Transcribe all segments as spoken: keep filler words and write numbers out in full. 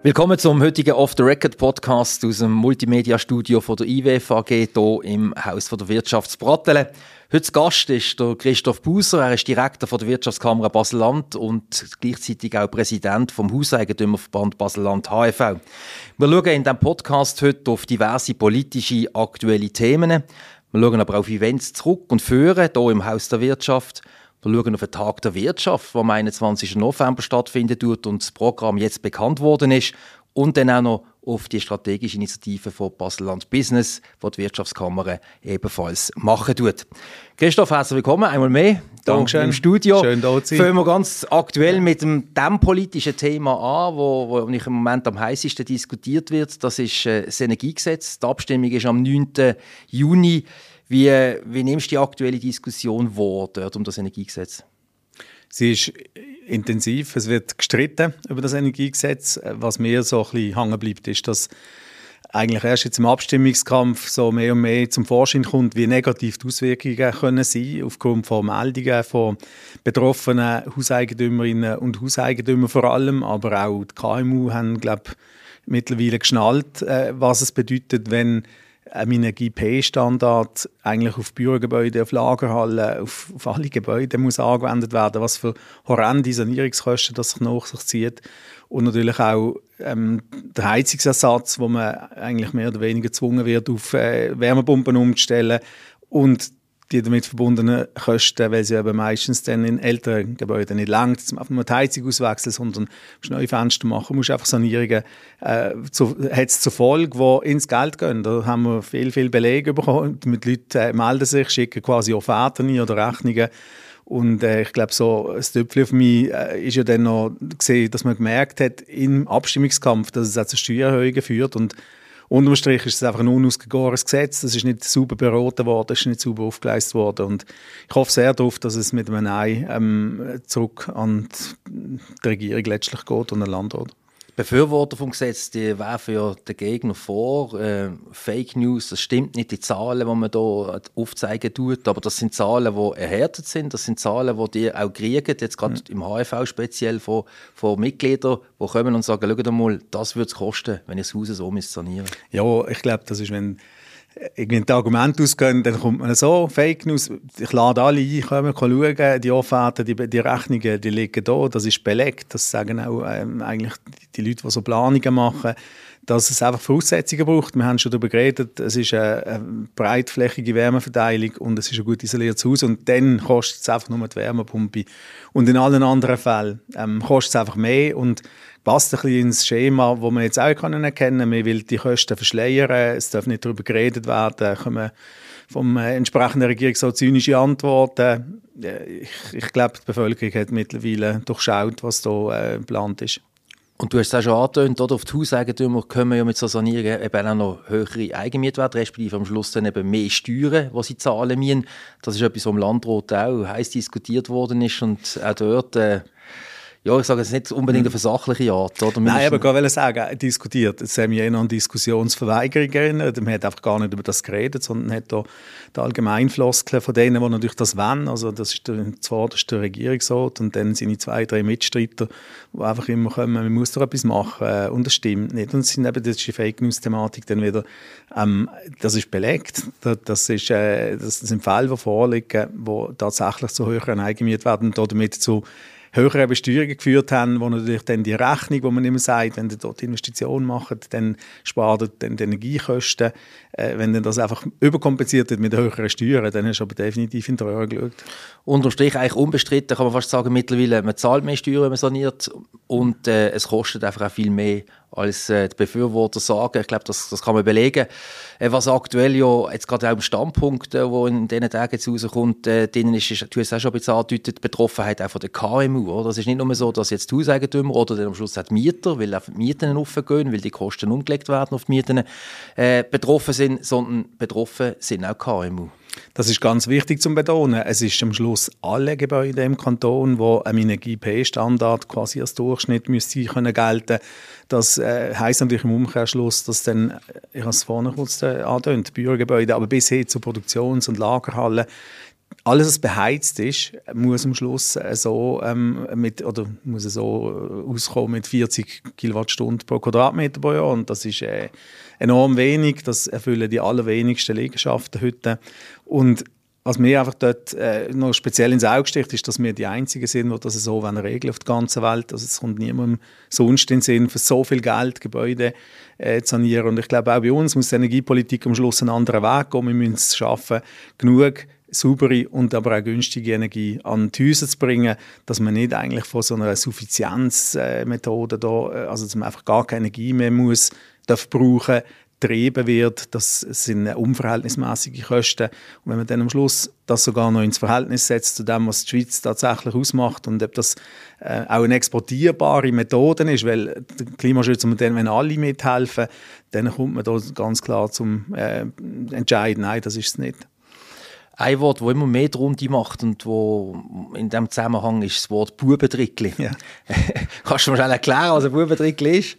Willkommen zum heutigen Off-the-Record-Podcast aus dem Multimedia-Studio von der I W F A G hier im Haus von der Wirtschaft Brattelen. Heute Gast ist der Christoph Buser, er ist Direktor von der Wirtschaftskammer Basel-Land und gleichzeitig auch Präsident vom Hauseigentümerverband Basel-Land H F V. Wir schauen in diesem Podcast heute auf diverse politische, aktuelle Themen. Wir schauen aber auf Events zurück und führen hier im Haus der Wirtschaft. Wir schauen auf den Tag der Wirtschaft, der am einundzwanzigsten November stattfinden wird und das Programm jetzt bekannt worden ist. Und dann auch noch auf die strategische Initiative von Basel-Land Business, die die Wirtschaftskammer ebenfalls machen tut. Christoph, herzlich willkommen einmal mehr hier im Studio. Schön, da zu sein. Fangen wir ganz aktuell mit dem, dem politischen Thema an, wo, wo im Moment am heißesten diskutiert wird. Das ist äh, das Energiegesetz. Die Abstimmung ist am neunten Juni. Wie, wie nimmst du die aktuelle Diskussion wahr dort um das Energiegesetz? Sie ist intensiv. Es wird gestritten über das Energiegesetz. Was mir so ein bisschen hängen bleibt, ist, dass eigentlich erst jetzt im Abstimmungskampf so mehr und mehr zum Vorschein kommt, wie negativ die Auswirkungen können sein aufgrund von Meldungen von betroffenen Hauseigentümerinnen und Hauseigentümern vor allem, aber auch die K M U haben, glaube ich, mittlerweile geschnallt, was es bedeutet, wenn ein Energie-P-Standard eigentlich auf Bürogebäude, auf Lagerhallen, auf, auf alle Gebäude muss angewendet werden, was für horrende Sanierungskosten das sich nach sich zieht. Und natürlich auch ähm, der Heizungsersatz, wo man eigentlich mehr oder weniger gezwungen wird, auf äh, Wärmepumpen umzustellen und die damit verbundenen Kosten, weil sie eben meistens dann in älteren Gebäuden nicht langt, zum einfach nur die Heizung auswechseln, sondern musst neue Fenster machen, musst einfach Sanierungen, äh, zu, hat es zur Folge, die ins Geld gehen. Da haben wir viel, viel Belege bekommen. Die Leute äh, melden sich, schicken quasi Offerten ein oder Rechnungen. Und äh, ich glaube, so das Tüpfchen für mich äh, ist ja dann noch gesehen, dass man gemerkt hat im Abstimmungskampf, dass es auch zu Steuererhöhungen führt. Und unterm Strich ist es einfach ein unausgegorenes Gesetz. Das ist nicht sauber beraten worden, das ist nicht sauber aufgeleistet worden. Und ich hoffe sehr darauf, dass es mit einem Nein ähm, zurück an die Regierung letztlich geht und an den Landrat. Befürworter vom Gesetz, die werfen ja den Gegner vor. Äh, Fake News, das stimmt nicht, die Zahlen, die man hier aufzeigen tut, aber das sind Zahlen, die erhärtet sind, das sind Zahlen, die die auch kriegen, jetzt gerade mhm. im H F V speziell von, von Mitgliedern, die kommen und sagen, schaut mal, das würde es kosten, wenn ich das Haus so sanieren müsste. Ja, ich glaube, das ist, wenn irgendwie die Argumente ausgehen, dann kommt man so, Fake News, ich lade alle ein, kommen, schauen, die Offerten, die, die Rechnungen, die liegen da, das ist belegt, das sagen auch ähm, eigentlich die Leute, die so Planungen machen, dass es einfach Voraussetzungen braucht. Wir haben schon darüber geredet, es ist eine, eine breitflächige Wärmeverteilung und es ist ein gut isoliertes Haus und dann kostet es einfach nur die Wärmepumpe. Und in allen anderen Fällen ähm, kostet es einfach mehr und passt ein bisschen ins Schema, das man jetzt auch erkennen kann. Man will die Kosten verschleiern, es darf nicht darüber geredet werden, kommen vom entsprechenden Regierungsrat zynische Antworten. Ich, ich glaube, die Bevölkerung hat mittlerweile durchschaut, was da äh, geplant ist. Und du hast es auch schon angetönt, oder? Auf die Hauseigentümer können ja mit so Sanierungen eben auch noch höhere Eigenmietwerte, respektive am Schluss dann eben mehr Steuern, die sie zahlen müssen. Das ist etwas, was im Landrat auch heiß diskutiert worden ist und auch dort... Äh, Ja, ich sage jetzt nicht unbedingt auf eine sachliche Art. Oder? Nein, aber ich wollte sagen, diskutiert. Es hat mich eher an Diskussionsverweigerung erinnert. Man hat einfach gar nicht über das geredet, sondern hat da die Allgemeinfloskeln von denen, die natürlich das wollen. Also das ist der, zuvorderst der Regierungsrat und dann seine zwei, drei Mitstreiter, die einfach immer kommen, man muss doch etwas machen. Und das stimmt nicht. Und das, sind eben, das ist die Fake-News-Thematik dann wieder, ähm, das ist belegt. Das, ist, äh, das sind Fälle, die vorliegen, die tatsächlich zu höheren Eigenmietwerten und damit zu höhere Besteuerungen geführt haben, wo natürlich dann die Rechnung, wo man immer sagt, wenn ihr dort Investitionen macht, dann spart ihr dann die Energiekosten. Äh, wenn dann das einfach überkompensiert wird mit höheren Steuern, dann hast du aber definitiv in die Röhre geschaut. Unterm Strich eigentlich unbestritten, kann man fast sagen, mittlerweile, man zahlt mehr Steuern, wenn man saniert und äh, es kostet einfach auch viel mehr, als äh, die Befürworter sagen. Ich glaube, das, das kann man belegen. Äh, was aktuell ja jetzt gerade auch im Standpunkt, äh, wo in diesen Tagen jetzt rauskommt, äh, denen ist, ist, du hast es auch schon ein bisschen angedeutet, die Betroffenheit auch von der K M U. Oder? Das ist nicht nur so, dass jetzt die Hauseigentümer oder dann am Schluss auch die Mieter, weil auch die Mieten aufgehen, weil die Kosten umgelegt werden auf die Mieten, äh, betroffen sind, sondern betroffen sind auch K M U. Das ist ganz wichtig zu betonen. Es ist am Schluss alle Gebäude im Kanton, wo ein Energie-P-Standard quasi als Durchschnitt müsste können gelten. Das äh, heisst natürlich im Umkehrschluss, dass dann, ich habe es vorhin kurz äh, angetönt, Bürogebäude, aber bis hin zu Produktions- und Lagerhallen, alles, was beheizt ist, muss am Schluss so, ähm, mit, oder muss so auskommen mit vierzig Kilowattstunden pro Quadratmeter pro Jahr. Und das ist äh, enorm wenig. Das erfüllen die allerwenigsten Liegenschaften heute. Und was mir einfach dort äh, noch speziell ins Auge sticht, ist, dass wir die Einzigen sind, die das so regeln auf der ganzen Welt. Also es kommt niemandem sonst in den Sinn, für so viel Geld Gebäude äh, zu sanieren. Und ich glaube, auch bei uns muss die Energiepolitik am Schluss einen anderen Weg gehen. Wir müssen es schaffen, genug saubere und aber auch günstige Energie an die Häuser zu bringen, dass man nicht eigentlich von so einer Suffizienzmethode da, also dass man einfach gar keine Energie mehr muss, darf brauchen, getrieben wird. Das sind unverhältnismäßige Kosten. Und wenn man dann am Schluss das sogar noch ins Verhältnis setzt zu dem, was die Schweiz tatsächlich ausmacht und ob das äh, auch eine exportierbare Methode ist, weil der Klimaschutz, und dann, wenn alle mithelfen, dann kommt man da ganz klar zum äh, Entscheiden, nein, das ist es nicht. Ein Wort, das immer mehr die Runde macht und wo in diesem Zusammenhang ist das Wort Bubentrickli. Ja. Kannst du mir schnell erklären, was ein Bubentrickli ist?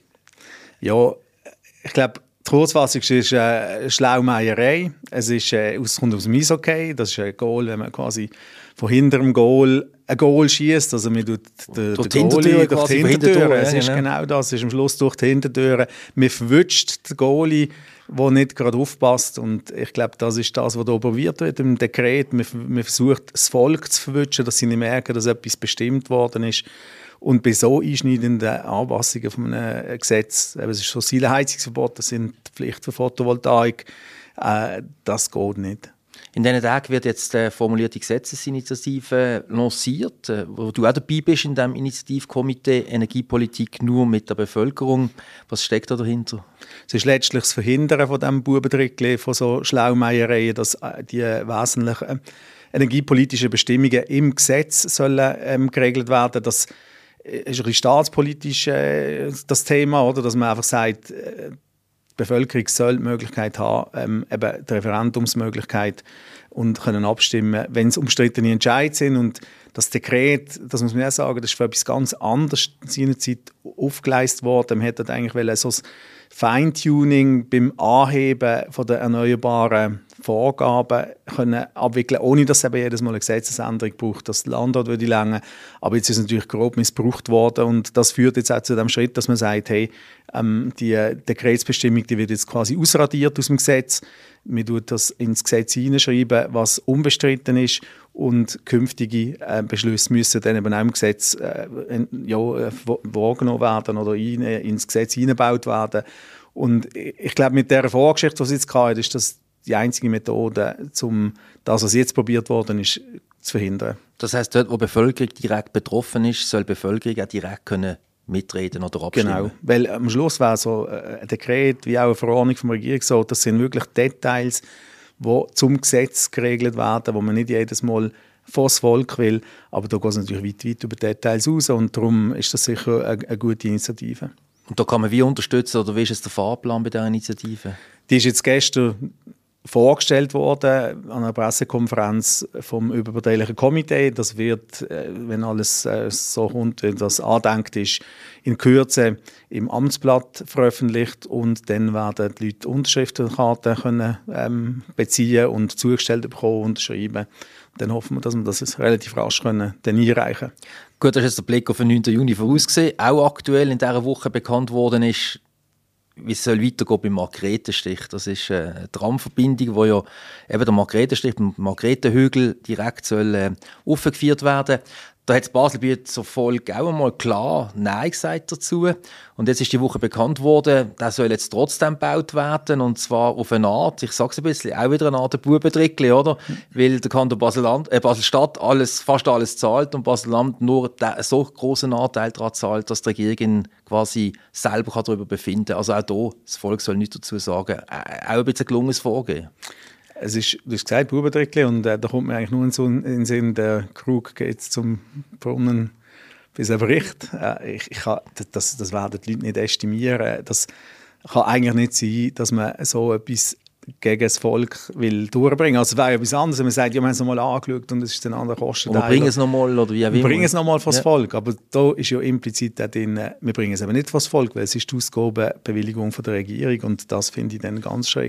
Ja, ich glaube, die Kurzfassung ist äh, Schlaumeierei. Es ist, äh, es kommt aus dem Eishockey. Das ist ein Goal, wenn man quasi von hinterm Goal ein Goal schießt. Also man tut den Goalie durch die Hintertür. Es ist genau das. Es ist am Schluss durch die Hintertür. Man verwünscht den Goalie, der nicht gerade aufpasst. Und ich glaube, das ist das, was hier probiert wird im Dekret. Man, man versucht, das Volk zu verwünschen, dass sie nicht merken, dass etwas bestimmt worden ist. Und bei so einschneidenden Anpassungen von einem Gesetz, es ist so das Heizungsverbot, das sind die Pflicht für Photovoltaik, äh, das geht nicht. In diesen Tagen wird jetzt eine formulierte Gesetzesinitiative lanciert, wo du auch dabei bist in dem Initiativkomitee Energiepolitik nur mit der Bevölkerung. Was steckt da dahinter? Es ist letztlich das Verhindern von diesem Bubentrickli, von so Schlaumeiereien, dass die wesentlichen energiepolitischen Bestimmungen im Gesetz sollen ähm, geregelt werden. Das ist ein bisschen staatspolitisch äh, das Thema, oder? Dass man einfach sagt, äh, die Bevölkerung soll die Möglichkeit haben, ähm, eben die Referendumsmöglichkeit und können abstimmen, wenn es umstrittene Entscheidungen sind. Und das Dekret, das muss man auch sagen, das ist für etwas ganz anderes seinerzeit aufgeleistet worden. Man hätte eigentlich so ein Feintuning beim Anheben von der erneuerbaren Vorgaben können abwickeln, ohne dass es eben jedes Mal eine Gesetzesänderung braucht, dass der Landrat würde länger. Aber jetzt ist es natürlich grob missbraucht worden und das führt jetzt auch zu dem Schritt, dass man sagt, hey, ähm, die Dekretsbestimmung, die wird jetzt quasi ausradiert aus dem Gesetz. Man tut das ins Gesetz hineinschreiben, was unbestritten ist und künftige äh, Beschlüsse müssen dann eben auch im Gesetz äh, ja, wahrgenommen werden oder in, ins Gesetz hineingebaut werden. Und ich glaube, mit dieser Vorgeschichte, die es jetzt hatte, ist das die einzige Methode, um das, was jetzt probiert worden ist, zu verhindern. Das heisst, dort, wo die Bevölkerung direkt betroffen ist, soll die Bevölkerung auch direkt können mitreden oder abstimmen? Genau, weil am Schluss wäre so ein Dekret, wie auch eine Verordnung vom Regierungsrat, das sind wirklich Details, die zum Gesetz geregelt werden, wo man nicht jedes Mal vor das Volk will, aber da geht es natürlich weit, weit über Details raus und darum ist das sicher eine, eine gute Initiative. Und da kann man wie unterstützen, oder wie ist es der Fahrplan bei dieser Initiative? Die ist jetzt gestern vorgestellt worden an einer Pressekonferenz vom überparteilichen Komitee. Das wird, wenn alles so kommt, wie das angedenkt ist, in Kürze im Amtsblatt veröffentlicht und dann werden die Leute Unterschriftenkarten können, ähm, beziehen und zugestellt bekommen und unterschreiben. Dann hoffen wir, dass wir das relativ rasch können, dann einreichen können. Gut, das ist jetzt der Blick auf den neunten Juni vorausgesehen. Auch aktuell in dieser Woche bekannt worden ist, wie es soll weitergehen beim Margretenstich. Das ist eine Tramverbindung, wo ja eben der Margretenstich, der Margretenhügel direkt soll äh, aufgeführt werden. Da hat Baselbiet zur Folge auch einmal klar Nein gesagt dazu. Und jetzt ist die Woche bekannt worden, der soll jetzt trotzdem gebaut werden. Und zwar auf eine Art, ich sage es ein bisschen, auch wieder eine Art Bubentrickli, oder? Mhm. Weil der Kanton Basel-Land, äh, Basel-Stadt alles, fast alles zahlt und Basel-Land nur einen so großen Anteil daran zahlt, dass die Regierung quasi selber darüber befinden kann. Also auch hier, das Volk soll nichts dazu sagen. Auch ein bisschen gelungenes Vorgehen. Es ist, du hast gesagt, Bubentrickli, und äh, da kommt mir eigentlich nur in den Sinn, der Krug geht zum Brunnen bis ein Bericht. Äh, ich, ich kann, das, das werden die Leute nicht estimieren. Das kann eigentlich nicht sein, dass man so etwas gegen das Volk will durchbringen. Also es wäre etwas anderes, wenn man sagt, ja, wir haben es nochmal angeschaut und es ist ein anderer Kostenteil. Wir bringen es nochmal, oder wie auch immer. Wir bringen es nochmal vor das ja. Volk, aber da ist ja implizit auch drin, wir bringen es eben nicht vor das Volk, weil es ist die Ausgabebewilligung von der Regierung und das finde ich dann ganz schräg.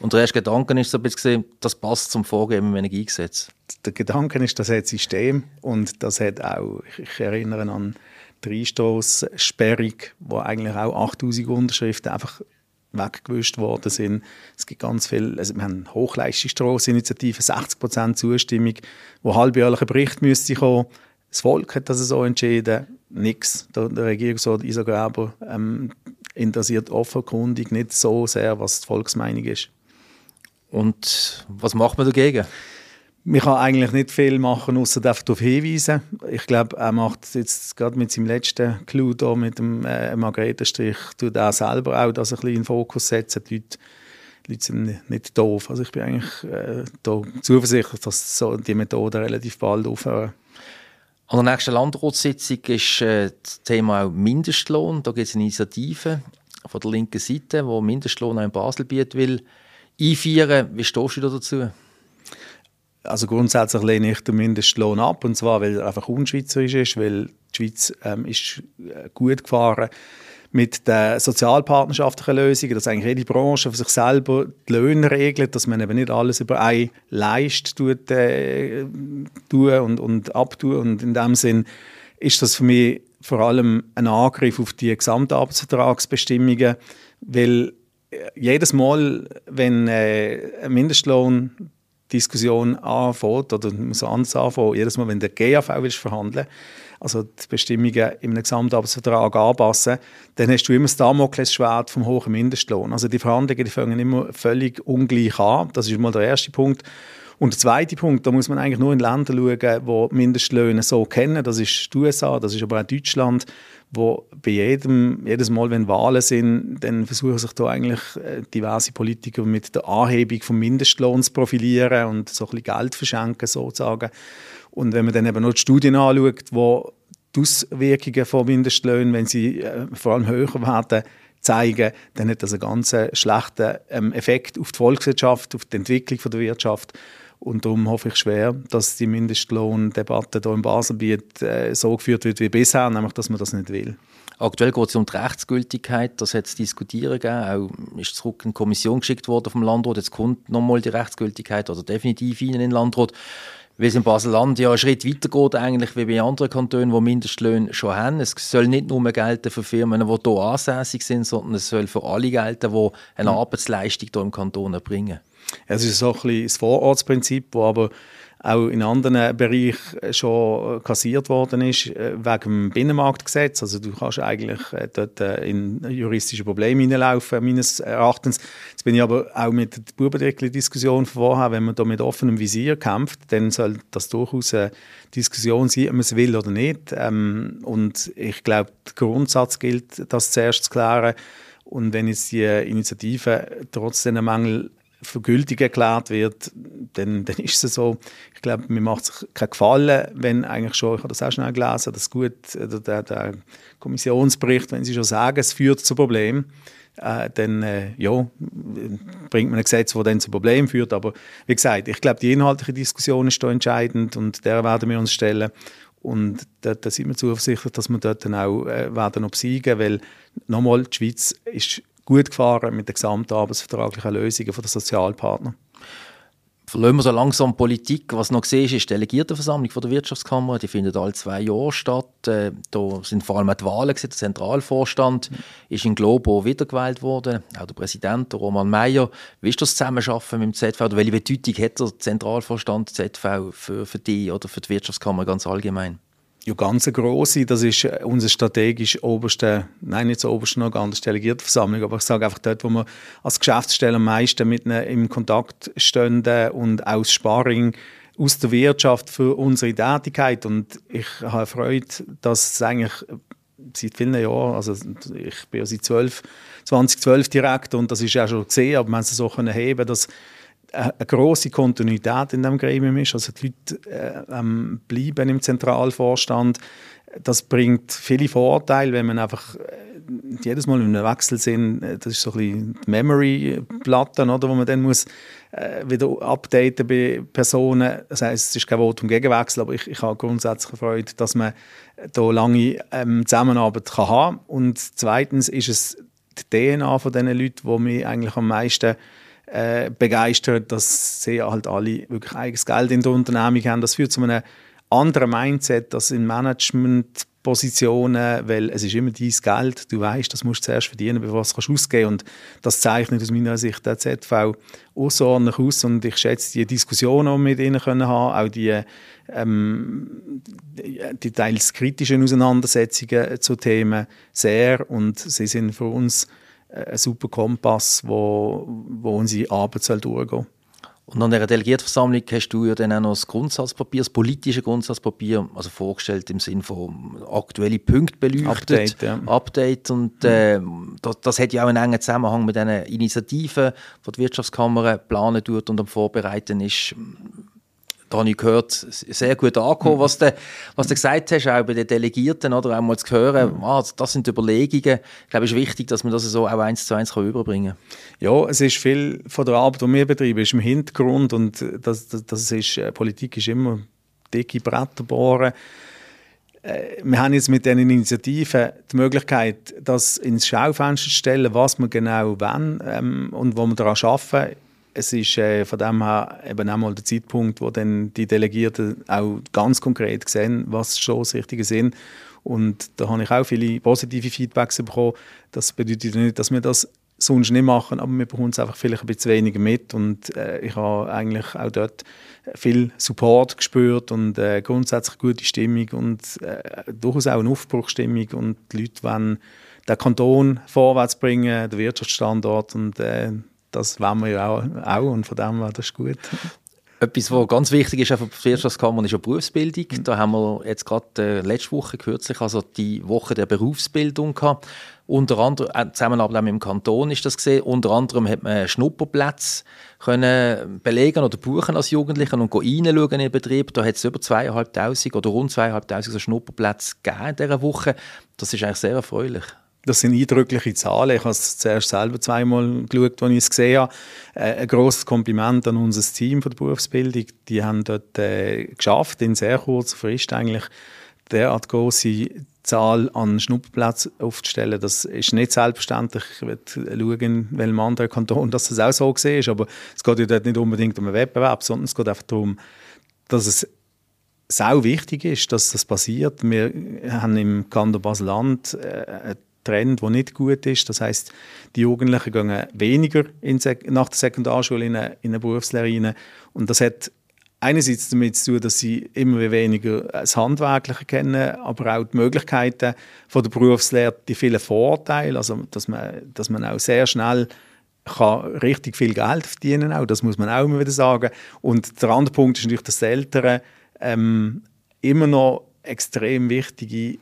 Und der erste Gedanke ist so ein bisschen, das passt zum Vorgehen im Energiegesetz. Der Gedanke ist, das hat System und das hat auch, ich erinnere an die Reinstoßsperrung, wo eigentlich auch achttausend Unterschriften einfach weggewischt worden sind. Es gibt ganz viel, also wir haben Hochleistungsstrasseninitiative, sechzig Prozent Zustimmung, wo halbjährlicher Bericht müsste kommen. Das Volk hat das so entschieden, nichts. Der, der Regierungsrat Isa Graber ähm, interessiert offenkundig nicht so sehr, was die Volksmeinung ist. Und was macht man dagegen? Man kann eigentlich nicht viel machen, außer darauf hinweisen. Ich glaube, er macht jetzt gerade mit seinem letzten Clou da, mit dem äh, Margaretenstrich, tut er selber auch das ein bisschen in den Fokus setzen. Die Leute, die Leute sind nicht doof. Also ich bin eigentlich äh, da zuversichtlich, dass so die Methode relativ bald aufhören. An der nächsten Landratssitzung ist äh, das Thema auch Mindestlohn. Da gibt es eine Initiative von der linken Seite, die Mindestlohn auch in Baselbiet will einführen. Wie stehst du da dazu? Also grundsätzlich lehne ich den Mindestlohn ab, und zwar, weil er einfach unschweizerisch ist, weil die Schweiz ähm, ist gut gefahren mit den sozialpartnerschaftlichen Lösungen, dass eigentlich jede Branche für sich selber die Löhne regelt, dass man eben nicht alles über eine Leist tut, äh, tun und, und abtun. Und in dem Sinn ist das für mich vor allem ein Angriff auf die Gesamtarbeitsvertragsbestimmungen, weil jedes Mal, wenn äh, ein Mindestlohn Diskussion anfängt, oder muss anders anfangen, jedes Mal, wenn der G A V willst verhandeln, also die Bestimmungen im Gesamtarbeitsvertrag anpassen, dann hast du immer das Damoklesschwert vom hohen Mindestlohn. Also die Verhandlungen, die fangen immer völlig ungleich an. Das ist mal der erste Punkt. Und der zweite Punkt, da muss man eigentlich nur in Länder schauen, wo Mindestlöhne so kennen. Das ist die U S A, das ist aber auch Deutschland, wo bei jedem, jedes Mal, wenn Wahlen sind, dann versuchen sich da eigentlich diverse Politiker mit der Anhebung vom Mindestlohn zu profilieren und so ein bisschen Geld verschenken sozusagen. Und wenn man dann eben noch die Studien anschaut, wo die Auswirkungen von Mindestlöhnen, wenn sie äh, vor allem höher werden, zeigen, dann hat das einen ganz schlechten ähm, Effekt auf die Volkswirtschaft, auf die Entwicklung von der Wirtschaft. Und darum hoffe ich schwer, dass die Mindestlohndebatte hier in Baselbiet äh, so geführt wird wie bisher, nämlich dass man das nicht will. Aktuell geht es um die Rechtsgültigkeit, das hat es diskutieren gegeben. Auch ist zurück in die Kommission geschickt worden vom Landrat. Jetzt kommt nochmal die Rechtsgültigkeit oder definitiv in den Landrat. Weil es in Basel-Land ja einen Schritt weiter geht eigentlich wie bei anderen Kantonen, die Mindestlöhne schon haben. Es soll nicht nur gelten für Firmen, die hier ansässig sind, sondern es soll für alle gelten, die eine mhm. Arbeitsleistung hier im Kanton erbringen. Es ist so ein bisschen das Vorortsprinzip, das aber auch in anderen Bereichen schon kassiert worden ist, wegen dem Binnenmarktgesetz. Also du kannst eigentlich dort in juristische Probleme hineinlaufen, meines Erachtens. Jetzt bin ich aber auch mit der Bubendeckel-Diskussion vorher, wenn man da mit offenem Visier kämpft, dann soll das durchaus eine Diskussion sein, ob man es will oder nicht. Und ich glaube, der Grundsatz gilt, das zuerst zu klären. Und wenn jetzt die Initiative trotz dieser Mängel für gültig erklärt wird, dann, dann ist es so. Ich glaube, mir macht es keinen Gefallen, wenn eigentlich schon, ich habe das auch schnell gelesen, das gut, der, der Kommissionsbericht, wenn sie schon sagen, es führt zu Problemen, äh, dann äh, ja, bringt man ein Gesetz, das dann zu Problemen führt. Aber wie gesagt, ich glaube, die inhaltliche Diskussion ist da entscheidend und der werden wir uns stellen. Und da, da sind wir zuversichtlich, dass wir dort dann auch äh, werden obsiegen, weil nochmal, die Schweiz ist gut gefahren mit den gesamtarbeitsvertraglichen Lösungen von den Sozialpartnern. Verlassen wir so langsam Politik. Was noch gesehen ist, ist die Delegiertenversammlung von der Wirtschaftskammer. Die findet alle zwei Jahre statt. Äh, da sind vor allem auch die Wahlen gewesen. Der Zentralvorstand mhm. ist in Globo wiedergewählt worden. Auch der Präsident, der Roman Meyer. Wie ist das Zusammenarbeiten mit dem Z V? Oder welche Bedeutung hat der Zentralvorstand Z V für, für die oder für die Wirtschaftskammer ganz allgemein? Ja, ganz eine grosse. Das ist unser strategisch oberste, nein, nicht so oberste Organ, das ist die Delegiertenversammlung, aber ich sage einfach dort, wo wir als Geschäftsstelle am meisten mit ihnen im Kontakt stehen und auch das Sparring aus der Wirtschaft für unsere Tätigkeit. Und ich habe Freude, dass es eigentlich seit vielen Jahren, also ich bin ja seit zwanzig zwölf Direktor und das ist ja schon gesehen, aber man hat es so können heben, dass eine grosse Kontinuität in diesem Gremium ist. Also die Leute äh, ähm, bleiben im Zentralvorstand. Das bringt viele Vorteile, wenn man einfach äh, jedes Mal in einem Wechsel sind. Das ist so ein bisschen die Memory-Platte, oder, wo man dann muss äh, wieder updaten bei Personen. Das heisst, es ist kein Votum gegen Wechsel, aber ich, ich habe grundsätzlich Freude, dass man da lange ähm, Zusammenarbeit kann haben. Und zweitens ist es die D N A von diesen Leuten, die mich eigentlich am meisten äh, begeistert, dass sie halt alle wirklich eigenes Geld in der Unternehmung haben. Das führt zu einem anderen Mindset als in Managementpositionen, weil es ist immer dein Geld, du weißt, das musst du zuerst verdienen, bevor du es ausgeben kannst. Und das zeichnet aus meiner Sicht der Z V außerordentlich aus und ich schätze die Diskussionen, die wir mit ihnen können haben, auch die, ähm, die teils kritischen Auseinandersetzungen zu Themen sehr und sie sind für uns ein super Kompass, wo, wo unsere Arbeit soll durchgehen soll. Und an dieser Delegiertenversammlung hast du ja dann auch noch das Grundsatzpapier, das politische Grundsatzpapier, also vorgestellt im Sinne von aktuelle Punkte beleuchtet. Update, ja. Update und äh, das, das hat ja auch einen engen Zusammenhang mit diesen Initiativen, die die Wirtschaftskammer planen tut und am Vorbereiten ist. Da habe ich gehört, sehr gut angekommen, was du, was du gesagt hast, auch bei den Delegierten, oder auch mal zu hören, mhm. ah, das sind Überlegungen. Ich glaube, es ist wichtig, dass man das so auch eins zu eins überbringen kann. Ja, es ist viel von der Arbeit, die wir betreiben, ist im Hintergrund und das, das, das ist, Politik ist immer dicke Bretter bohren. Wir haben jetzt mit diesen Initiativen die Möglichkeit, das ins Schaufenster zu stellen, was wir genau wollen ähm, und wo wir daran arbeiten. Es ist äh, von dem her eben auch mal der Zeitpunkt, wo dann die Delegierten auch ganz konkret sehen, was Stossrichtungen sind. Und da habe ich auch viele positive Feedbacks bekommen. Das bedeutet nicht, dass wir das sonst nicht machen, aber wir bekommen es einfach vielleicht ein bisschen weniger mit. Und äh, ich habe eigentlich auch dort viel Support gespürt und äh, grundsätzlich gute Stimmung und äh, durchaus auch eine Aufbruchstimmung. Und die Leute wollen den Kanton vorwärts bringen, den Wirtschaftsstandort und äh, das wollen wir ja auch, auch und von dem war das gut. Etwas, was ganz wichtig ist auch für die Wirtschaftskammer, ist ja Berufsbildung. Mhm. Da haben wir jetzt gerade äh, letzte Woche kürzlich, also die Woche der Berufsbildung gehabt. Unter anderem, äh, Zusammenarbeit mit dem Kanton ist das gesehen. Unter anderem hat man Schnupperplätze können belegen oder buchen als Jugendliche und reinschauen in den Betrieb. Da hat es über zweitausendfünfhundert oder rund zweitausendfünfhundert so Schnupperplätze gegeben in dieser Woche. Das ist eigentlich sehr erfreulich. Das sind eindrückliche Zahlen. Ich habe es zuerst selber zweimal geschaut, als ich es gesehen habe. Äh, ein grosses Kompliment an unser Team von der Berufsbildung. Die haben dort äh, geschafft, in sehr kurzer Frist eigentlich derart grosse Zahl an Schnupperplätzen aufzustellen. Das ist nicht selbstverständlich. Ich werde schauen, in welchem anderen Kanton dass das auch so gesehen ist. Aber es geht ja dort nicht unbedingt um einen Wettbewerb, sondern es geht einfach darum, dass es sau wichtig ist, dass das passiert. Wir haben im Kanton Basel-Land äh, Trend, der nicht gut ist. Das heisst, die Jugendlichen gehen weniger in Sek- nach der Sekundarschule in eine, in eine Berufslehre rein. Und das hat einerseits damit zu tun, dass sie immer weniger das Handwerkliche kennen, aber auch die Möglichkeiten von der Berufslehre, die vielen Vorteile, also dass man, dass man auch sehr schnell kann richtig viel Geld verdienen kann. Das muss man auch immer wieder sagen. Und der andere Punkt ist natürlich, dass die Eltern ähm, immer noch extrem wichtige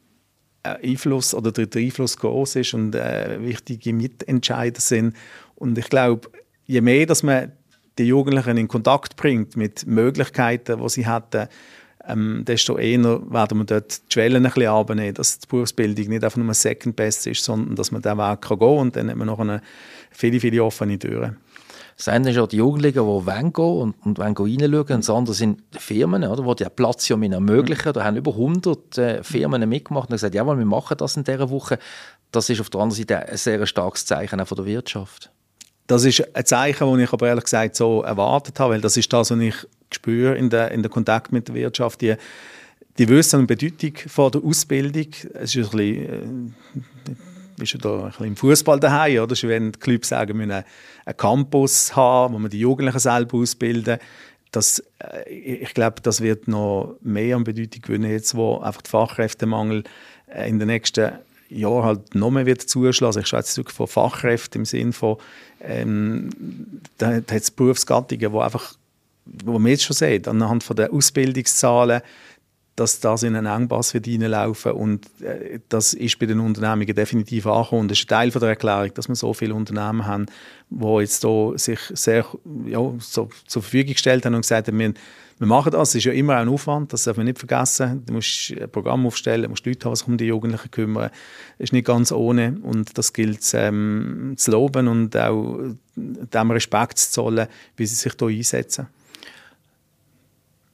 Einfluss oder der Einfluss groß ist und äh, wichtige Mitentscheider sind. Und ich glaube, je mehr, dass man die Jugendlichen in Kontakt bringt mit Möglichkeiten, die sie hätten, ähm, desto eher werden wir dort die Schwellen ein bisschen runternehmen, dass die Berufsbildung nicht einfach nur ein Second Best ist, sondern dass man diesen Weg kann gehen und dann hat man noch eine viele, viele offene Türen. Das eine ist auch die Jugendlichen, die wollen gehen und, und wollen reinschauen. Und das andere sind die Firmen, oder, die den Platz ja ermöglichen. Da haben über hundert äh, Firmen mitgemacht und gesagt, jawohl, wir machen das in dieser Woche. Das ist auf der anderen Seite ein sehr starkes Zeichen auch von der Wirtschaft. Das ist ein Zeichen, das ich aber ehrlich gesagt so erwartet habe, weil das ist das, was ich spüre in der, in der Kontakt mit der Wirtschaft. Die, die wissen die Bedeutung von der Ausbildung. Es ist ein bisschen... Äh, ist ja da ein bisschen im Fußball daheim, oder? Wenn die Clubs sagen, wir müssen einen Campus haben, wo wir die Jugendlichen selber ausbilden. Das, äh, ich glaube, das wird noch mehr an Bedeutung gewinnen, jetzt, wo einfach der Fachkräftemangel äh, in den nächsten Jahren halt noch mehr wird zuschlagen. Also ich schätze wirklich von Fachkräften im Sinn von, ähm, da hat es Berufsgattungen, wo einfach, wo man jetzt schon sieht, anhand von der Ausbildungszahlen, dass das in einen Engpass wird reinlaufen und äh, das ist bei den Unternehmungen definitiv angekommen. Das ist ein Teil von der Erklärung, dass wir so viele Unternehmen haben, die jetzt da sich sehr ja, so zur Verfügung gestellt haben und gesagt haben, wir, wir machen das. Es ist ja immer ein Aufwand, das darf man nicht vergessen. Du musst ein Programm aufstellen, du musst Leute haben, die sich um die Jugendlichen kümmern. Das ist nicht ganz ohne und das gilt ähm, zu loben und auch dem Respekt zu zollen, wie sie sich da einsetzen.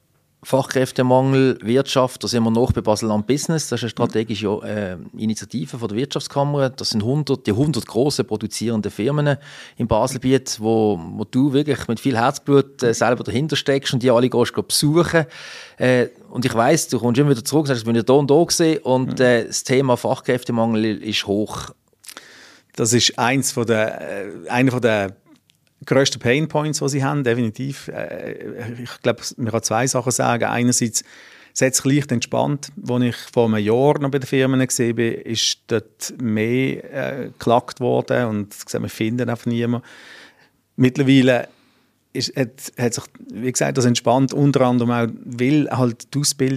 Fachkräftemangel, Wirtschaft, da sind wir noch bei Basel-Land Business. Das ist eine strategische äh, Initiative von der Wirtschaftskammer. Das sind hundert, die hundert grossen produzierenden Firmen im Baselbiet, wo, wo du wirklich mit viel Herzblut äh, selber dahinter steckst und die alle gehst, gehst besuchen. Äh, und ich weiss, du kommst immer wieder zurück und sagst, ich bin ja da und da gewesen und äh, das Thema Fachkräftemangel ist hoch. Das ist eins von der, äh, einer von der grössten Painpoints, die sie haben, definitiv. Ich glaube, man kann zwei Sachen sagen. Einerseits setzt sich leicht entspannt. Als ich vor einem Jahr noch bei den Firmen gesehen bin, ist dort mehr äh, geklagt worden und gesagt, wir finden einfach niemanden. Mittlerweile ist, hat, hat sich, wie gesagt, das entspannt, unter anderem auch, weil halt die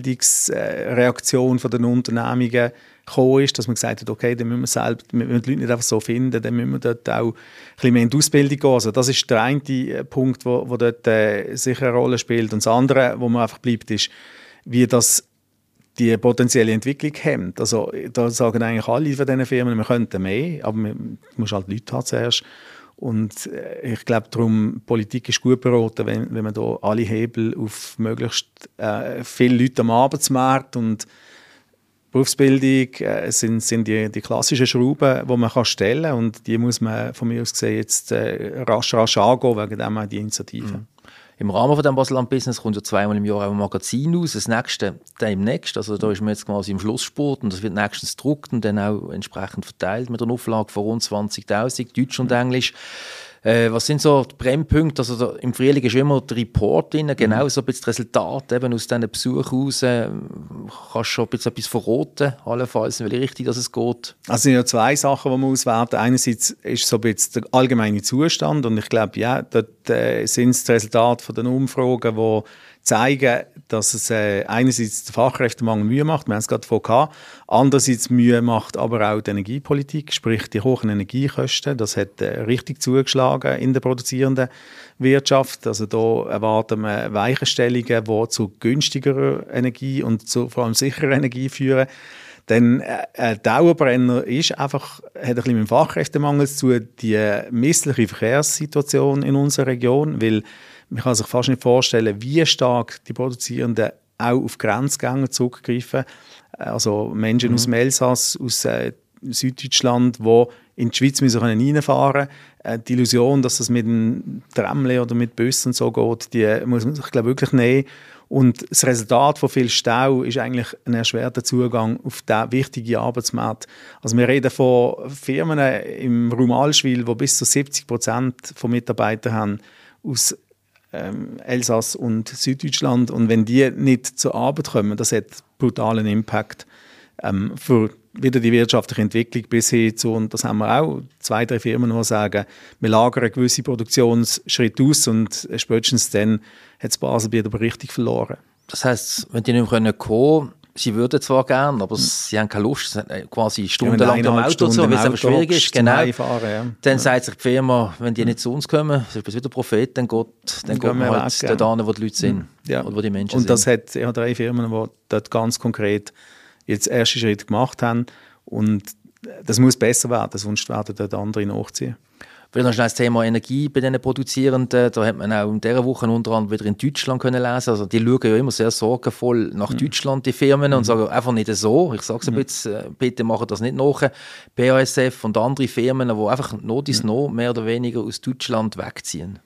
Ausbildungsreaktion von den Unternehmungen gekommen ist, dass man gesagt hat, okay, dann müssen wir selbst, wir müssen die Leute nicht einfach so finden, dann müssen wir dort auch ein bisschen mehr in die Ausbildung gehen. Also das ist der eine Punkt, wo, wo dort äh, sicher eine Rolle spielt. Und das andere, wo man einfach bleibt, ist, wie das die potenzielle Entwicklung hemmt. Also da sagen eigentlich alle von diesen Firmen, wir könnten mehr, aber man muss halt Leute haben zuerst. Und äh, ich glaube darum, Politik ist gut beraten, wenn, wenn man da alle Hebel auf möglichst äh, viele Leute am Arbeitsmarkt und Berufsbildung äh, sind, sind die, die klassischen Schrauben, die man kann stellen kann. Und die muss man von mir aus gesehen jetzt äh, rasch, rasch angehen, wegen dem auch die Initiative. Mhm. Im Rahmen von dem Basel-Land Business kommt ja zweimal im Jahr auch ein Magazin aus. Das nächste, demnächst. Also da ist man jetzt quasi im Schlussspurt und das wird nächstens gedruckt und dann auch entsprechend verteilt mit einer Auflage von rund zwanzigtausend, Deutsch und Englisch. Äh, was sind so die Brennpunkte? Also da, im Frühling ist immer der Report drin, genau so ein bisschen das Resultat eben aus diesen Besuchen raus. Äh, kannst du schon ein bisschen etwas verraten, allenfalls, in welche Richtung dass es geht? Also es sind ja zwei Sachen, die man auswerten. Einerseits ist so ein bisschen der allgemeine Zustand und ich glaube, ja, dort äh, sind es die Resultate von den Umfragen, die zeigen, dass es äh, einerseits der Fachkräftemangel Mühe macht, wir haben es gerade davon gehabt, andererseits Mühe macht aber auch die Energiepolitik, sprich die hohen Energiekosten, das hat äh, richtig zugeschlagen in der produzierenden Wirtschaft, also da erwarten wir Weichenstellungen, die zu günstigerer Energie und zu vor allem sicherer Energie führen. Denn äh, ein Dauerbrenner ist einfach, hat ein bisschen mit dem Fachkräftemangel zu tun, die missliche Verkehrssituation in unserer Region, weil man kann sich fast nicht vorstellen, wie stark die Produzierenden auch auf Grenzgänger zurückgreifen. Also Menschen mhm. aus dem Elsass, aus äh, Süddeutschland, die in die Schweiz müssen reinfahren können. Äh, die Illusion, dass das mit dem Tramle oder mit Bussen so geht, die muss man sich, glaube ich, wirklich nehmen. Und das Resultat von viel Stau ist eigentlich ein erschwerter Zugang auf diesen wichtigen Arbeitsmarkt. Also wir reden von Firmen im Raum Allschwil, die bis zu siebzig Prozent von Mitarbeitern haben aus ähm, Elsass und Süddeutschland. Und wenn die nicht zur Arbeit kommen, das hat brutalen Impact ähm, für wieder die wirtschaftliche Entwicklung bis hin zu, und das haben wir auch, zwei, drei Firmen, die sagen, wir lagern gewisse Produktionsschritte aus und spätestens dann hat das Baselbiet aber richtig verloren. Das heisst, wenn die nicht mehr kommen können, sie würden zwar gerne, aber sie haben keine Lust, quasi stundenlang im Auto zu, weil es einfach schwierig ist. Genau. Fahren, ja. Dann ja. sagt sich die Firma, wenn die nicht zu uns kommen, das ist wieder Prophet, dann geht, dann geht man halt weg, dort hin, wo die Leute sind, ja. oder wo die Menschen und sind. Und das hat ja drei Firmen, die dort ganz konkret jetzt erste Schritt gemacht haben. Und das muss besser werden, sonst werden dort andere nachziehen. Vielleicht noch schnell das Thema Energie bei diesen Produzierenden. Da hat man auch in dieser Woche unter anderem wieder in Deutschland können lesen. Also die schauen ja immer sehr sorgenvoll nach mhm. Deutschland, die Firmen, und sagen einfach nicht so. Ich sage es ein mhm. bisschen, bitte machen das nicht nach. B A S F und andere Firmen, die einfach not is no mehr oder weniger aus Deutschland wegziehen.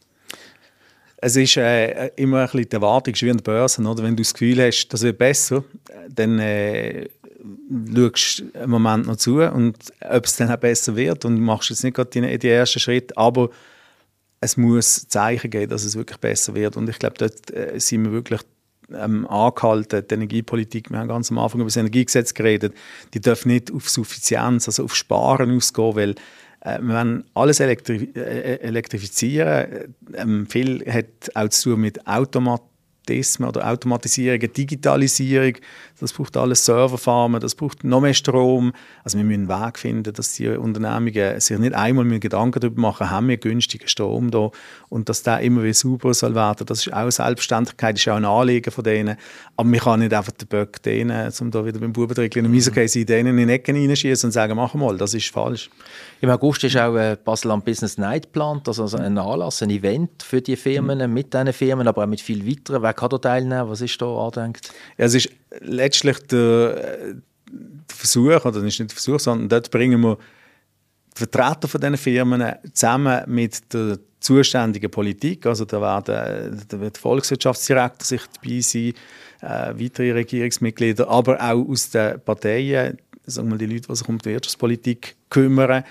Es ist äh, immer ein bisschen die Erwartung, wie an der Börse, oder? Wenn du das Gefühl hast, das wird besser, dann äh, schaust du einen Moment noch zu und ob es dann auch besser wird und machst jetzt nicht gerade die, die ersten Schritte, aber es muss Zeichen geben, dass es wirklich besser wird, und ich glaube, dort äh, sind wir wirklich ähm, angehalten, die Energiepolitik, wir haben ganz am Anfang über das Energiegesetz geredet, die darf nicht auf Suffizienz, also auf Sparen ausgehen, weil äh, wir wollen alles elektri- äh, elektrifizieren, ähm, viel hat auch zu tun mit Automat oder Automatisierung, Digitalisierung, das braucht alles Serverfarmen, das braucht noch mehr Strom. Also wir müssen einen Weg finden, dass die Unternehmungen sich nicht einmal Gedanken darüber machen, haben wir günstigen Strom da, und dass der immer wieder sauber soll werden. Das ist auch Selbstständigkeit, das ist auch ein Anliegen von denen. Aber man kann nicht einfach den Böck denen, um da wieder beim Bubentrickchen und Miserkäse sein, denen in die Ecken reinschießen und sagen, mach mal, das ist falsch. Im August ist auch ein Basel-Land Business Night geplant, also ein Anlass, ein Event für die Firmen, mhm. mit diesen Firmen, aber auch mit viel weiteren, wegen kann da teilnehmen? Was ist da angedenkt? Ja, es ist letztlich der, der Versuch, oder nicht der Versuch, sondern dort bringen wir die Vertreter von diesen Firmen zusammen mit der zuständigen Politik, also da werden, da wird der Volkswirtschaftsdirektor sich dabei sein, äh, weitere Regierungsmitglieder, aber auch aus den Parteien, sagen wir die Leute, die sich um die Wirtschaftspolitik kümmern.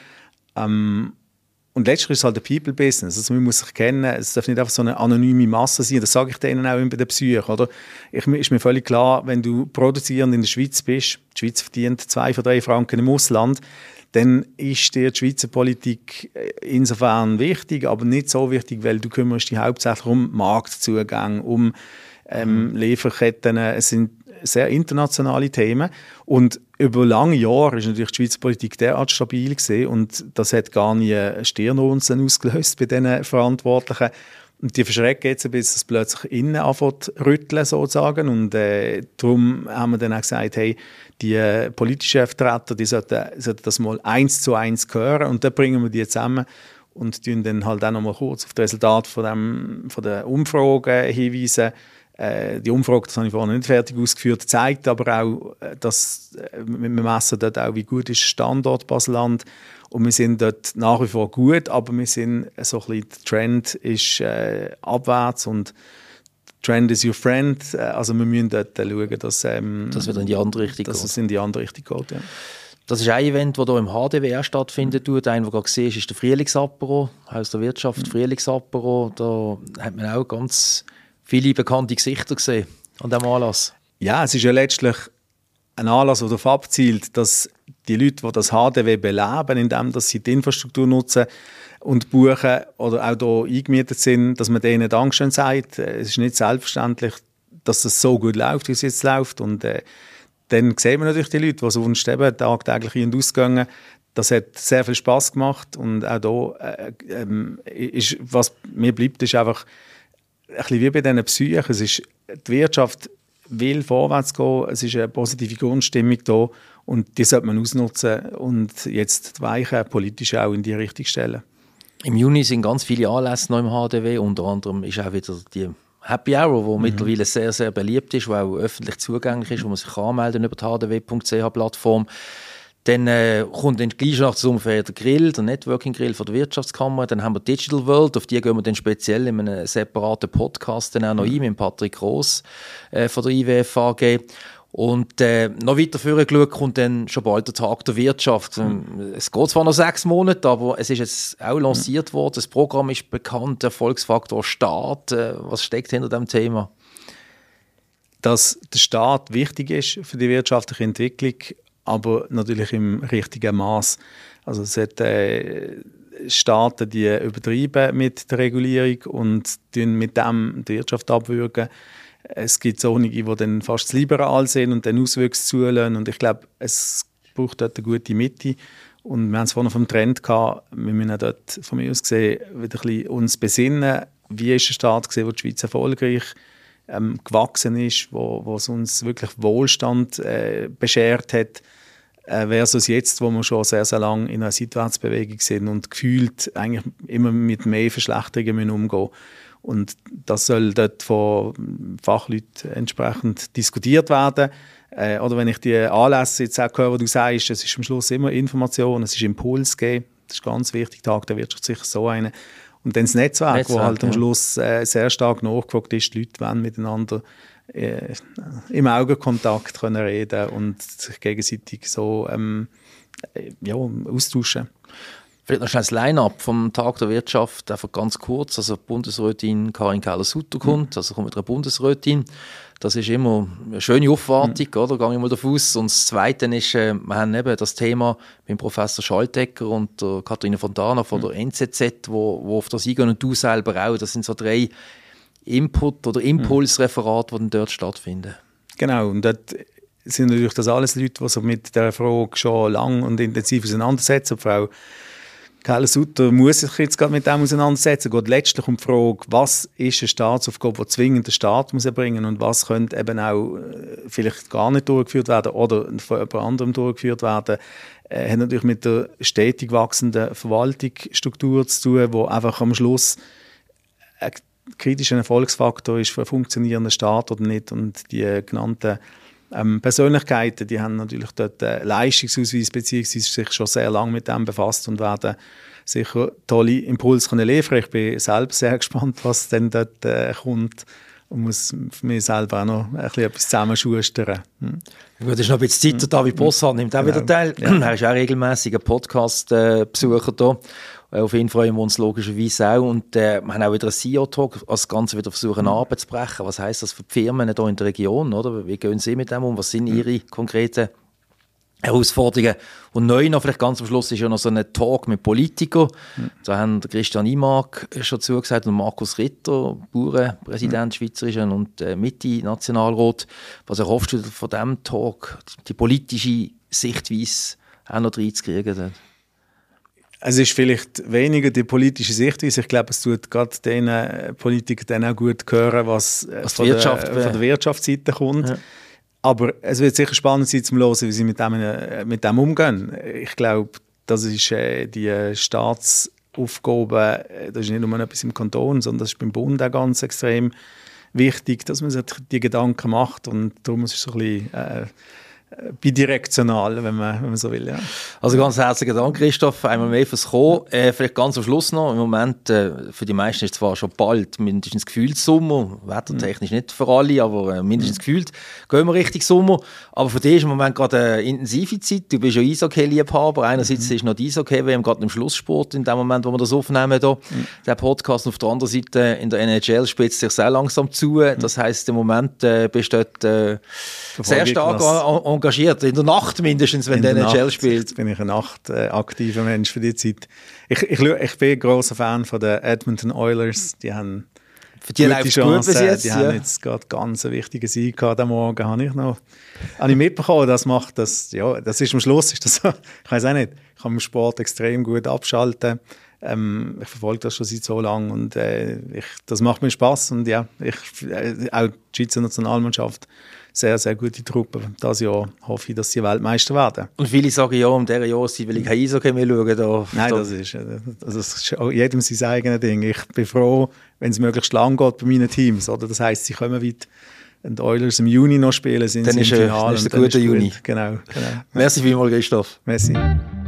Ähm, und letztlich ist es halt ein People-Business. Also man muss sich kennen, es darf nicht einfach so eine anonyme Bei das sage ich denen auch bei den Psych. Oder? Ich, ist mir völlig klar, wenn du produzierend in der Schweiz bist, die Schweiz verdient zwei von drei Franken im Ausland, dann ist dir die Schweizer Politik insofern wichtig, aber nicht so wichtig, weil du kümmerst dich hauptsächlich um Marktzugang, um ähm, Lieferketten. Es sind sehr internationale Themen und über lange Jahre ist natürlich die Schweizer Politik derart stabil gewesen und das hat gar nie Stirnrunzeln ausgelöst bei diesen Verantwortlichen. Und die verschrecken jetzt ein bisschen, dass es plötzlich innen anfängt zu rütteln, sozusagen. Und äh, darum haben wir dann auch gesagt, hey, die äh, politischen Vertreter, die sollten, sollten das mal eins zu eins hören. Und dann bringen wir die zusammen und tun dann halt auch noch mal kurz auf das Resultat von, dem, von der Umfrage hinweisen. Äh, die Umfrage, das habe ich vorhin nicht fertig ausgeführt, zeigt aber auch, dass äh, wir messen dort auch, wie gut ist der Standort Basel-Land. Und wir sind dort nach wie vor gut, aber wir sind so ein bisschen, der Trend ist äh, abwärts und Trend is your friend. Also wir müssen dort schauen, dass, ähm, das wieder in die andere Richtung dass geht. es in die andere Richtung geht. Ja. Das ist ein Event, das hier im H D W R stattfindet. Mhm. Ein, der gerade gesehen ist, ist der Frühlingsapero, Haus der Wirtschaft, mhm. Frühlingsapero. Da hat man auch ganz viele bekannte Gesichter gesehen an diesem Anlass. Ja, es ist ja letztlich ein Anlass, der darauf abzielt, dass die Leute, die das H D W beleben, indem sie die Infrastruktur nutzen und buchen oder auch hier eingemietet sind, dass man denen Dankeschön sagt. Es ist nicht selbstverständlich, dass es so gut läuft, wie es jetzt läuft. Und äh, dann sehen wir natürlich die Leute, die sonst eben tagtäglich ein- und ausgehen. Das hat sehr viel Spass gemacht. Und auch hier, äh, äh, ist, was mir bleibt, ist einfach ein bisschen wie bei diesen Psychen. Es ist die Wirtschaft will vorwärts gehen, es ist eine positive Grundstimmung da und die sollte man ausnutzen und jetzt die Weichen politisch auch in die Richtung stellen. Im Juni sind ganz viele Anlässe noch im H D W, unter anderem ist auch wieder die Happy Hour, die mhm. mittlerweile sehr, sehr beliebt ist, die auch öffentlich zugänglich ist, wo man sich anmelden über die h d w punkt c h-Plattform. Dann äh, kommt dann gleich nach der Umfeld der Grill, der Networking-Grill von der Wirtschaftskammer. Dann haben wir Digital World, auf die gehen wir dann speziell in einem separaten Podcast dann auch noch ein, mit Patrick Gross äh, von der I W F A G. Und äh, noch weiter vorgeschaut kommt dann schon bald der Tag der Wirtschaft. Mhm. Es geht zwar noch sechs Monate, aber es ist jetzt auch lanciert worden. Das Programm ist bekannt, der Erfolgsfaktor Staat. Äh, was steckt hinter diesem Thema? Dass der Staat wichtig ist für die wirtschaftliche Entwicklung, aber natürlich im richtigen Maß. Also es hat äh, Staaten, die übertreiben mit der Regulierung und mit dem die Wirtschaft abwürgen. Es gibt solche, die dann fast liberal sind und dann Auswüchse zulassen. Und ich glaube, es braucht dort eine gute Mitte. Und wir haben es vorhin vom Trend gehabt, wir müssen dort von mir aus gesehen wieder ein bisschen uns besinnen, wie ist der Staat gesehen, wo die Schweiz erfolgreich ähm, gewachsen ist, wo, wo es uns wirklich Wohlstand äh, beschert hat, äh, versus jetzt, wo wir schon sehr, sehr lange in einer Seitwärtsbewegung sind und gefühlt eigentlich immer mit mehr Verschlechterungen umgehen müssen. Und das soll dort von Fachleuten entsprechend diskutiert werden. Äh, oder wenn ich die Anlässe jetzt auch höre, wo du sagst, es ist am Schluss immer Information, es ist Impuls geben, das ist ganz wichtig, Tag der Wirtschaft sicher so eine. Und dann das Netzwerk, Netzwerk wo halt ja. am Schluss äh, sehr stark nachgefragt ist, die Leute wollen miteinander äh, im Augenkontakt können reden und sich gegenseitig so ähm, ja, austauschen. Vielleicht noch schnell das Line-up vom Tag der Wirtschaft, einfach ganz kurz. Also Bundesrätin Karin Keller-Sutter kommt, also kommt mit einer Bundesrätin. Das ist immer eine schöne Aufwartung, mhm. oder? Gehe ich mal davon aus. Und das Zweite ist, äh, wir haben eben das Thema mit dem Professor Schaltegger und der Katharina Fontana von der N Z Z, wo, wo auf das eingehen und du selber auch. Das sind so drei Input- oder Impulsreferate, die dann dort stattfinden. Genau, und dort sind natürlich das alles Leute, die sich mit dieser Frage schon lang und intensiv auseinandersetzen. Frau Keller-Sutter muss sich jetzt gerade mit dem auseinandersetzen. Es geht letztlich um die Frage, was ist eine Staatsaufgabe, die zwingend der Staat muss erbringen und was könnte eben auch äh, vielleicht gar nicht durchgeführt werden oder von jemand anderem durchgeführt werden. Äh, hat natürlich mit der stetig wachsenden Verwaltungsstruktur zu tun, wo einfach am Schluss äh, kritischer Erfolgsfaktor ist für einen funktionierenden Staat oder nicht. Und die äh, genannten ähm, Persönlichkeiten, die haben natürlich dort äh, Leistungsausweis beziehungsweise sich schon sehr lange mit dem befasst und werden sicher tolle Impulse können liefern. Ich bin selbst sehr gespannt, was denn dort äh, kommt. Und muss für mich selber auch noch ein bisschen etwas zusammenschustern. Hm. Gut, es ist noch ein bisschen Zeit, David Bossard nimmt auch genau. wieder teil. Ja. Er ist auch regelmäßig ein Podcast-Besucher hier. Auf ihn freuen wir uns logischerweise auch. Und äh, wir haben auch wieder einen C E O-Talk, das Ganze wieder versuchen mhm. abzubrechen. Was heisst das für die Firmen hier in der Region? Oder? Wie gehen Sie mit dem um? Was sind Ihre konkreten Herausforderungen? Und neu noch, vielleicht ganz am Schluss, ist ja noch so ein Talk mit Politikern. Mhm. Da haben der Christian Imag schon zugesagt und Markus Ritter, Bauernpräsident, mhm. Schweizerischer und äh, Mitte-Nationalrat. Was erhoffst du von diesem Talk, die politische Sichtweise auch noch reinzukriegen? Es ist vielleicht weniger die politische Sichtweise. Ich glaube, es tut gerade den Politikern dann auch gut hören, was, was von, Wirtschaft, der, von der Wirtschaftsseite kommt. Ja. Aber es wird sicher spannend sein, zu hören, wie sie mit dem, mit dem umgehen. Ich glaube, das ist äh, die Staatsaufgabe, das ist nicht nur etwas im Kanton, sondern das ist beim Bund auch ganz extrem wichtig, dass man sich die Gedanken macht. Und darum ist es so ein bisschen äh, bidirektional, wenn man, wenn man so will. Ja. Also ganz herzlichen Dank, Christoph, einmal mehr fürs Kommen. Äh, vielleicht ganz am Schluss noch, im Moment, äh, für die meisten ist zwar schon bald mindestens gefühlt Sommer, wettertechnisch mhm. nicht für alle, aber äh, mindestens mhm. gefühlt gehen wir Richtung Sommer. Aber für dich ist im Moment gerade eine intensive Zeit. Du bist ja Eishockey-Liebhaber. Einerseits mhm. ist noch die Eishockey-W M gerade im Schlusssport, in dem Moment, wo wir das aufnehmen, hier, mhm. der Podcast. Und auf der anderen Seite in der N H L spitzt sich sehr langsam zu. Mhm. Das heisst, im Moment äh, bist du dort äh, sehr stark an, engagiert, in der Nacht mindestens, wenn der N H L spielt. Jetzt bin ich ein nachtaktiver äh, Mensch für die Zeit. Ich, ich, ich bin ein grosser Fan von den Edmonton Oilers. Die haben für die gute Chance. Gut bis jetzt, die ja. haben jetzt gerade ganz einen wichtigen Sieg gehabt. Am Morgen habe ich noch habe ich mitbekommen, das macht das, ja, das ist am Schluss, ist das so, ich weiß auch nicht, ich kann im Sport extrem gut abschalten. Ähm, ich verfolge das schon seit so lange und äh, ich, das macht mir Spass und ja, ich, äh, auch die Schweizer Nationalmannschaft sehr, sehr gute Truppe. Dieses Jahr hoffe ich, dass sie Weltmeister werden. Und viele sagen, ja, um diese Jahreszeit will ich kein Eishockey mehr schauen. Da, Nein, da. Das, ist, das ist jedem sein eigenes Ding. Ich bin froh, wenn es möglichst lang geht bei meinen Teams. Oder? Das heisst, sie kommen weit. Und die Oilers im Juni noch spielen, sind dann sie ist, im Finale. Dann ist der gute Juni. Genau, genau. Merci vielmals, Christoph. Merci.